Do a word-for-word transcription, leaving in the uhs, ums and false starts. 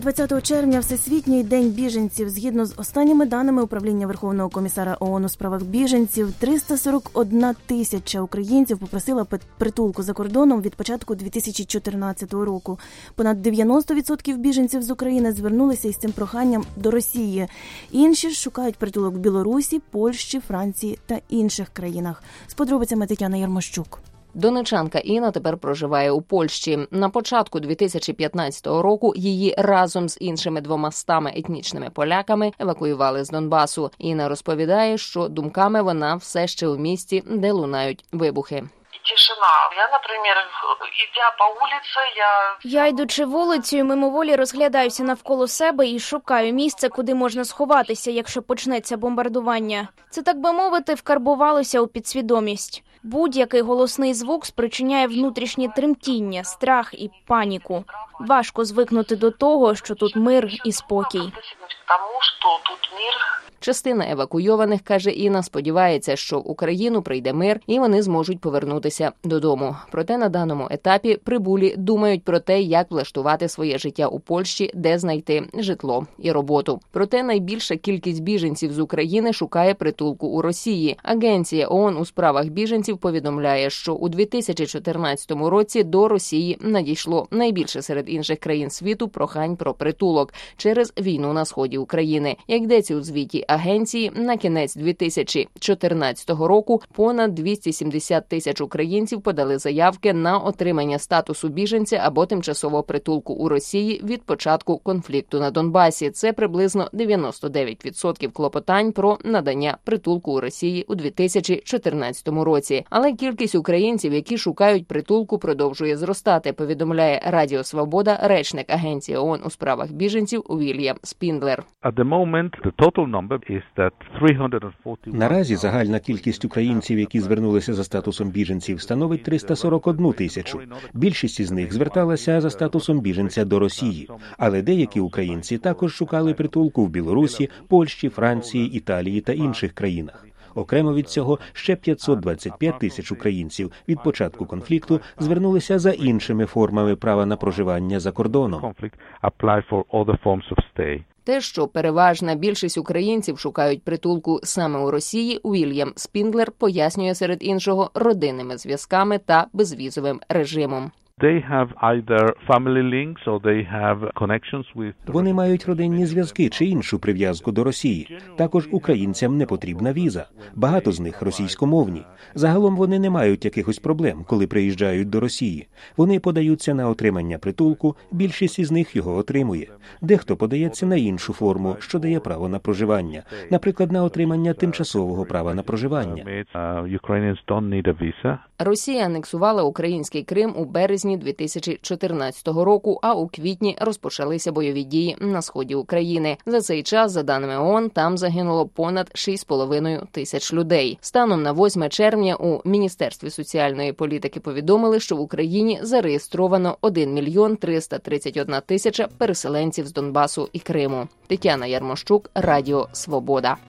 двадцятого червня – Всесвітній день біженців. Згідно з останніми даними Управління Верховного комісара ООН у справах біженців, триста сорок одна тисяча українців попросила притулку за кордоном від початку дві тисячі чотирнадцятого року. Понад дев'яносто відсотків біженців з України звернулися із цим проханням до Росії. Інші ж шукають притулок в Білорусі, Польщі, Франції та інших країнах. З подробицями Тетяна Ярмощук. Донечанка Інна тепер проживає у Польщі. На початку дві тисячі п'ятнадцятого року її разом з іншими двомастами етнічними поляками евакуювали з Донбасу. Інна розповідає, що думками вона все ще у місті, де лунають вибухи. Тишина. Я, наприклад, йдя по вулиці, я... Я, йдучи вулицею, мимоволі розглядаюся навколо себе і шукаю місце, куди можна сховатися, якщо почнеться бомбардування. Це, так би мовити, вкарбувалося у підсвідомість. Будь-який голосний звук спричиняє внутрішнє тремтіння, страх і паніку. Важко звикнути до того, що тут мир і спокій. Тому, що тут мир. Частина евакуйованих, каже Інна, сподівається, що в Україну прийде мир і вони зможуть повернутися додому. Проте на даному етапі прибулі думають про те, як влаштувати своє життя у Польщі, де знайти житло і роботу. Проте найбільша кількість біженців з України шукає притулку у Росії. Агенція ООН у справах біженців повідомляє, що у дві тисячі чотирнадцятому році до Росії надійшло найбільше серед інших країн світу прохань про притулок через війну на сході України. Як йдеться у звіті агенції, на кінець дві тисячі чотирнадцятого року понад двісті сімдесят тисяч українців подали заявки на отримання статусу біженця або тимчасового притулку у Росії від початку конфлікту на Донбасі. Це приблизно дев'яносто дев'ять відсотків клопотань про надання притулку у Росії у дві тисячі чотирнадцятому році. Але кількість українців, які шукають притулку, продовжує зростати, повідомляє Радіо Свобода речник агенції ООН у справах біженців Вільям Спіндлер. Наразі загальна кількість українців, які звернулися за статусом біженців, становить триста сорок одну тисячу. Більшість із них зверталася за статусом біженця до Росії. Але деякі українці також шукали притулку в Білорусі, Польщі, Франції, Італії та інших країнах. Окремо від цього, ще п'ятсот двадцять п'ять тисяч українців від початку конфлікту звернулися за іншими формами права на проживання за кордоном. Те, що переважна більшість українців шукають притулку саме у Росії, Вільям Спіндлер пояснює серед іншого родинними зв'язками та безвізовим режимом. Вони мають родинні зв'язки чи іншу прив'язку до Росії. Також українцям не потрібна віза. Багато з них російськомовні. Загалом вони не мають якихось проблем, коли приїжджають до Росії. Вони подаються на отримання притулку, більшість із них його отримує. Дехто подається на іншу форму, що дає право на проживання. Наприклад, на отримання тимчасового права на проживання. Росія анексувала український Крим у березні дві тисячі чотирнадцятого року, а у квітні розпочалися бойові дії на сході України. За цей час, за даними ООН, там загинуло понад шість з половиною тисяч людей. Станом на восьме червня у Міністерстві соціальної політики повідомили, що в Україні зареєстровано один мільйон триста тридцять одна тисяча переселенців з Донбасу і Криму. Тетяна Ярмощук, Радіо Свобода.